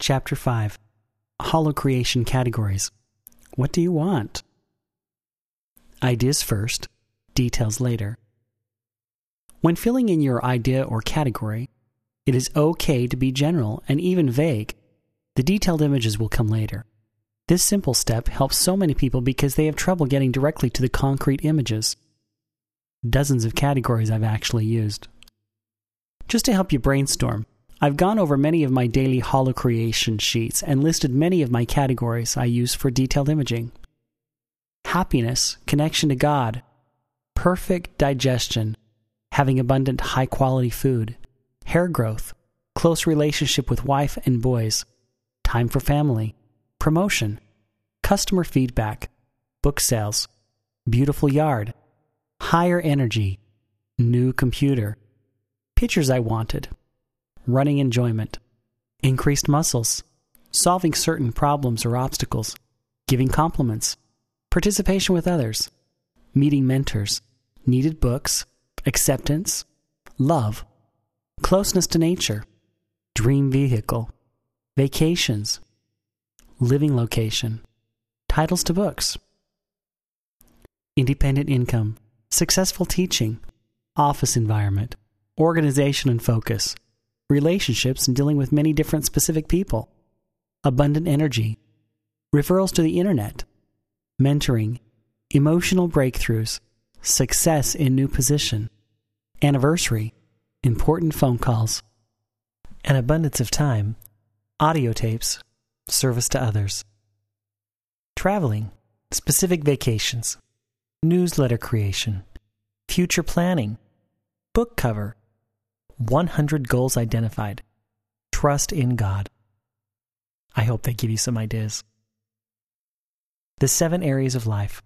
Chapter 5. Holocreation Categories. What do you want? Ideas first, details later. When filling in your idea or category, it is okay to be general and even vague. The detailed images will come later. This simple step helps so many people because they have trouble getting directly to the concrete images. Dozens of categories I've actually used. Just to help you brainstorm, I've gone over many of my daily holocreation sheets and listed many of my categories I use for detailed imaging. Happiness, connection to God, perfect digestion, having abundant high-quality food, hair growth, close relationship with wife and boys, time for family, promotion, customer feedback, book sales, beautiful yard, higher energy, new computer, pictures I wanted, running enjoyment, increased muscles, solving certain problems or obstacles, giving compliments, participation with others, meeting mentors, needed books, acceptance, love, closeness to nature, dream vehicle, vacations, living location, titles to books, independent income, successful teaching, office environment, organization and focus, relationships and dealing with many different specific people, abundant energy, referrals to the internet, mentoring, emotional breakthroughs, success in new position, anniversary, important phone calls, an abundance of time, audio tapes, service to others, traveling, specific vacations, newsletter creation, future planning, book cover, 100 goals identified, trust in God. I hope they give you some ideas. The 7 areas of life.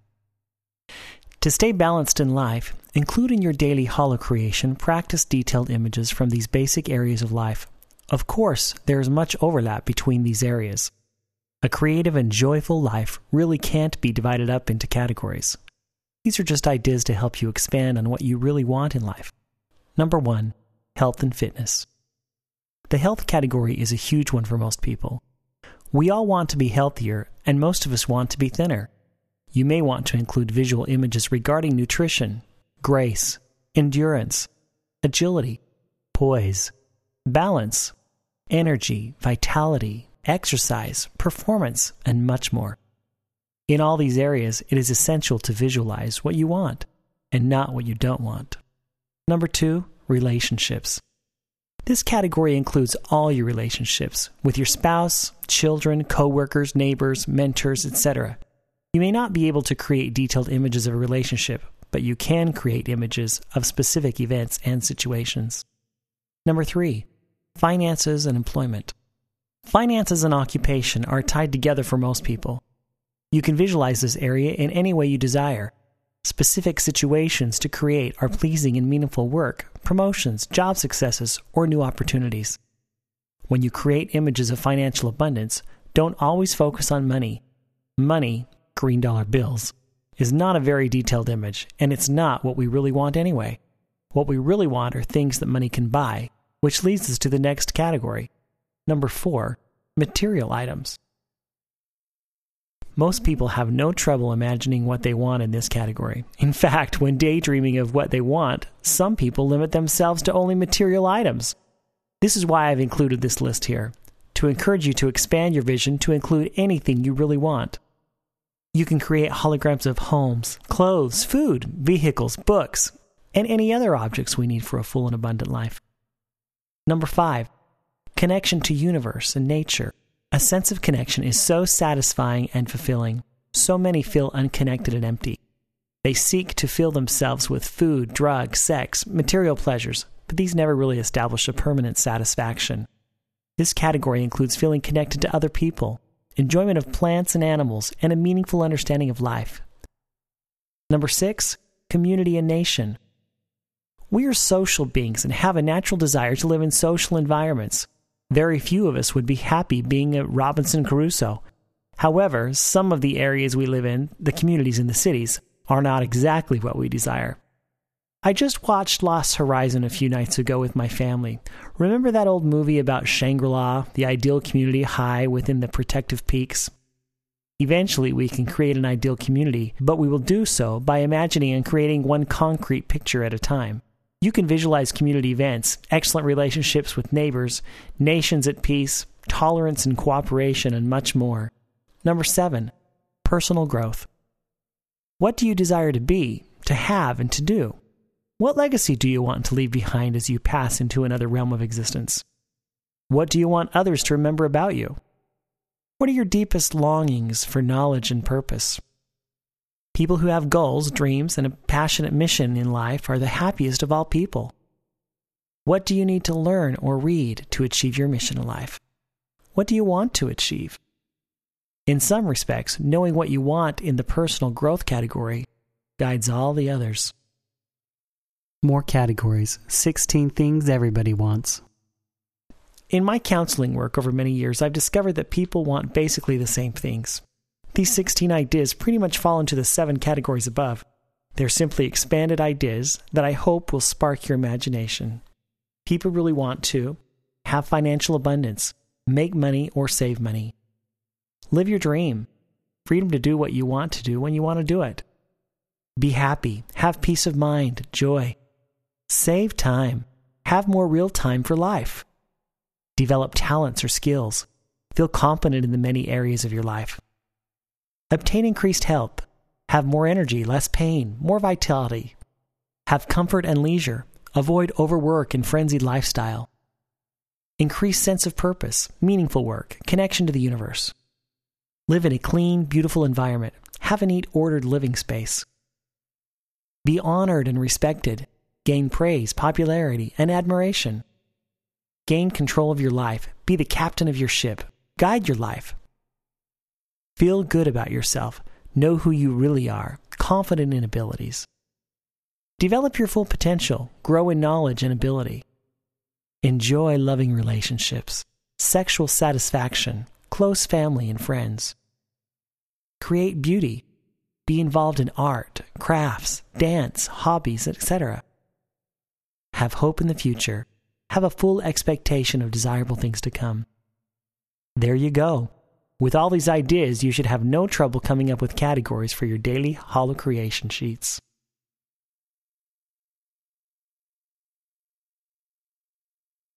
To stay balanced in life, include in your daily holocreation, practice detailed images from these basic areas of life. Of course, there is much overlap between these areas. A creative and joyful life really can't be divided up into categories. These are just ideas to help you expand on what you really want in life. Number 1, health and fitness. The health category is a huge one for most people. We all want to be healthier, and most of us want to be thinner. You may want to include visual images regarding nutrition, grace, endurance, agility, poise, balance, energy, vitality, exercise, performance, and much more. In all these areas, it is essential to visualize what you want and not what you don't want. Number 2, relationships. This category includes all your relationships with your spouse, children, coworkers, neighbors, mentors, etc. You may not be able to create detailed images of a relationship, but you can create images of specific events and situations. Number 3, finances and employment. Finances and occupation are tied together for most people. You can visualize this area in any way you desire. Specific situations to create are pleasing and meaningful work, promotions, job successes, or new opportunities. When you create images of financial abundance, don't always focus on money. Money, green dollar bills, is not a very detailed image, and it's not what we really want anyway. What we really want are things that money can buy, which leads us to the next category. Number 4, material items. Most people have no trouble imagining what they want in this category. In fact, when daydreaming of what they want, some people limit themselves to only material items. This is why I've included this list here, to encourage you to expand your vision to include anything you really want. You can create holograms of homes, clothes, food, vehicles, books, and any other objects we need for a full and abundant life. Number 5, connection to universe and nature. A sense of connection is so satisfying and fulfilling. So many feel unconnected and empty. They seek to fill themselves with food, drugs, sex, material pleasures, but these never really establish a permanent satisfaction. This category includes feeling connected to other people, enjoyment of plants and animals, and a meaningful understanding of life. Number 6, community and nation. We are social beings and have a natural desire to live in social environments. Very few of us would be happy being a Robinson Crusoe. However, some of the areas we live in, the communities in the cities, are not exactly what we desire. I just watched Lost Horizon a few nights ago with my family. Remember that old movie about Shangri-La, the ideal community high within the protective peaks? Eventually, we can create an ideal community, but we will do so by imagining and creating one concrete picture at a time. You can visualize community events, excellent relationships with neighbors, nations at peace, tolerance and cooperation, and much more. Number 7, personal growth. What do you desire to be, to have, and to do? What legacy do you want to leave behind as you pass into another realm of existence? What do you want others to remember about you? What are your deepest longings for knowledge and purpose? People who have goals, dreams, and a passionate mission in life are the happiest of all people. What do you need to learn or read to achieve your mission in life? What do you want to achieve? In some respects, knowing what you want in the personal growth category guides all the others. More categories. 16 things everybody wants. In my counseling work over many years, I've discovered that people want basically the same things. These 16 ideas pretty much fall into the 7 categories above. They're simply expanded ideas that I hope will spark your imagination. People really want to have financial abundance, make money or save money. Live your dream. Freedom to do what you want to do when you want to do it. Be happy. Have peace of mind, joy. Save time. Have more real time for life. Develop talents or skills. Feel confident in the many areas of your life. Obtain increased health. Have more energy, less pain, more vitality. Have comfort and leisure. Avoid overwork and frenzied lifestyle. Increased sense of purpose, meaningful work, connection to the universe. Live in a clean, beautiful environment. Have a neat, ordered living space. Be honored and respected. Gain praise, popularity, and admiration. Gain control of your life. Be the captain of your ship. Guide your life. Feel good about yourself. Know who you really are. Confident in abilities. Develop your full potential. Grow in knowledge and ability. Enjoy loving relationships. Sexual satisfaction. Close family and friends. Create beauty. Be involved in art, crafts, dance, hobbies, etc. Have hope in the future. Have a full expectation of desirable things to come. There you go. With all these ideas, you should have no trouble coming up with categories for your daily Holo Creation sheets.